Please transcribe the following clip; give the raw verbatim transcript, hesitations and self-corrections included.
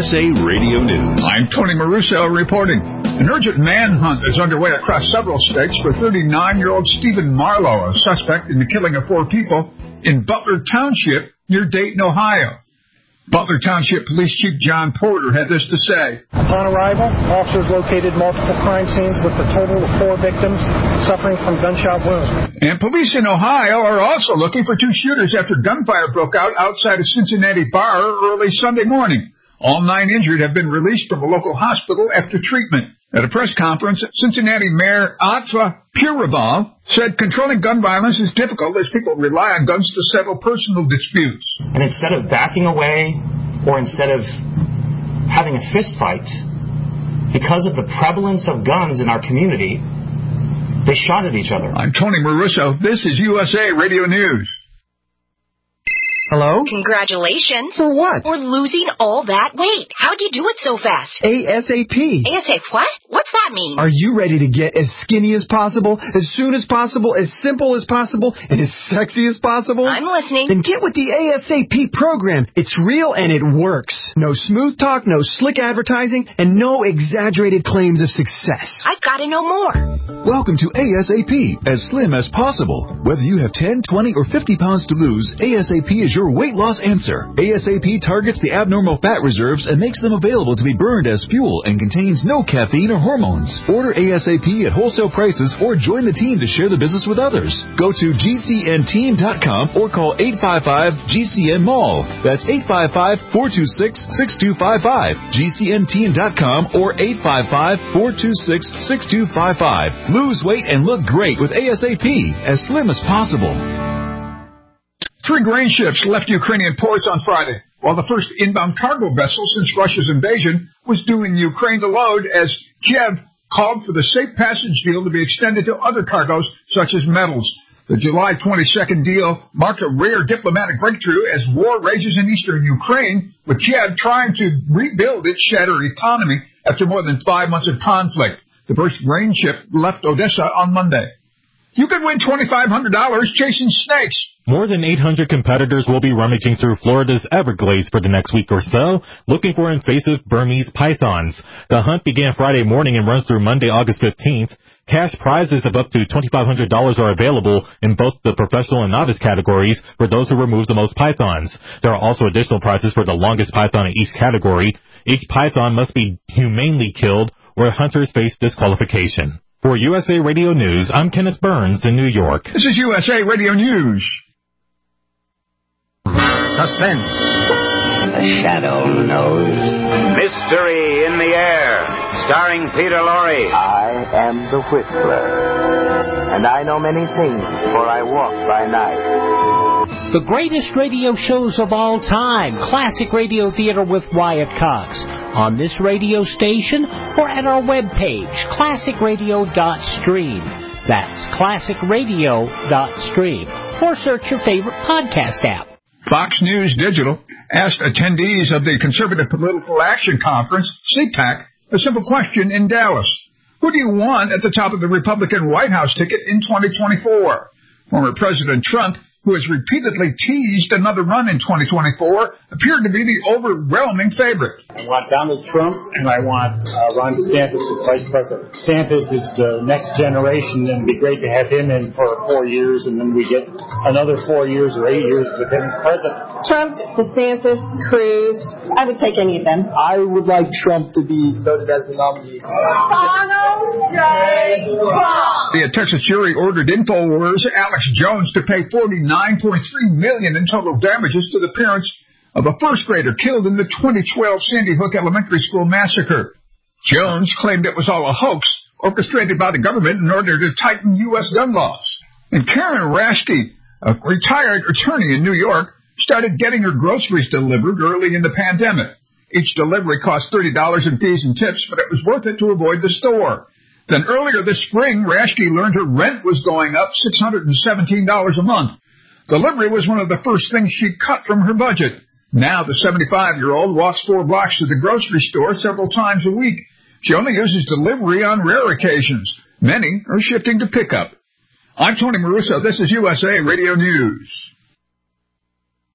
S A Radio News. I'm Tony Maruso reporting. An urgent manhunt is underway across several states for thirty-nine-year-old Stephen Marlowe, a suspect in the killing of four people in Butler Township near Dayton, Ohio. Butler Township Police Chief John Porter had this to say. Upon arrival, officers located multiple crime scenes with a total of four victims suffering from gunshot wounds. And police in Ohio are also looking for two shooters after gunfire broke out outside a Cincinnati bar early Sunday morning. All nine injured have been released from a local hospital after treatment. At a press conference, Cincinnati Mayor Atva Purabal said controlling gun violence is difficult as people rely on guns to settle personal disputes. And instead of backing away or instead of having a fist fight, because of the prevalence of guns in our community, they shot at each other. I'm Tony Maruso. This is U S A Radio News. Hello? Congratulations. For what? For losing all that weight. How'd you do it so fast? ASAP. ASAP what? What's that mean? Are you ready to get as skinny as possible, as soon as possible, as simple as possible, and as sexy as possible? I'm listening. Then get with the ASAP program. It's real and it works. No smooth talk, no slick advertising, and no exaggerated claims of success. I've got to know more. Welcome to ASAP, as slim as possible. Whether you have ten, twenty, or fifty pounds to lose, ASAP is your weight loss answer. ASAP targets the abnormal fat reserves and makes them available to be burned as fuel and contains no caffeine or hormones. Order ASAP at wholesale prices or join the team to share the business with others. Go to G C N team dot com or call eight five five G C N mall. That's eight five five, four two six, six two five five. G C N team dot com or eight five five, four two six, six two five five. Lose weight and look great with ASAP, as slim as possible. Three grain ships left Ukrainian ports on Friday, while the first inbound cargo vessel since Russia's invasion was due in Ukraine to load as Kiev called for the safe passage deal to be extended to other cargoes such as metals. The July twenty-second deal marked a rare diplomatic breakthrough as war rages in eastern Ukraine, with Kiev trying to rebuild its shattered economy after more than five months of conflict. The first grain ship left Odessa on Monday. You could win twenty-five hundred dollars chasing snakes. More than eight hundred competitors will be rummaging through Florida's Everglades for the next week or so, looking for invasive Burmese pythons. The hunt began Friday morning and runs through Monday, August fifteenth. Cash prizes of up to twenty-five hundred dollars are available in both the professional and novice categories for those who remove the most pythons. There are also additional prizes for the longest python in each category. Each python must be humanely killed or hunters face disqualification. For U S A Radio News, I'm Kenneth Burns in New York. This is U S A Radio News. Suspense. The shadow knows. Mystery in the air, starring Peter Lorre. I am the Whistler, and I know many things, for I walk by night. The greatest radio shows of all time, Classic Radio Theater with Wyatt Cox, on this radio station or at our webpage, classic radio dot stream. That's classic radio dot stream. Or search your favorite podcast app. Fox News Digital asked attendees of the Conservative Political Action Conference, C PAC, a simple question in Dallas. Who do you want at the top of the Republican White House ticket in twenty twenty-four? Former President Trump, who has repeatedly teased another run in twenty twenty-four, appeared to be the overwhelming favorite. I want Donald Trump, and I want uh, Ron DeSantis as vice president. DeSantis is the next generation, and it'd be great to have him in for four years, and then we get another four years or eight years with him as president. Trump, DeSantis, Cruz, I would take any of them. I would like Trump to be voted as the nominee. Donald J. Trump! The Texas jury ordered InfoWars' Alex Jones to pay forty-nine point three million dollars in total damages to the parents of a first grader killed in the twenty twelve Sandy Hook Elementary School massacre. Jones claimed it was all a hoax orchestrated by the government in order to tighten U S gun laws. And Karen Raschke, a retired attorney in New York, started getting her groceries delivered early in the pandemic. Each delivery cost thirty dollars in fees and tips, but it was worth it to avoid the store. Then earlier this spring, Raschke learned her rent was going up six hundred seventeen dollars a month. Delivery was one of the first things she cut from her budget. Now the seventy-five-year-old walks four blocks to the grocery store several times a week. She only uses delivery on rare occasions. Many are shifting to pickup. I'm Tony Maruso. This is U S A Radio News.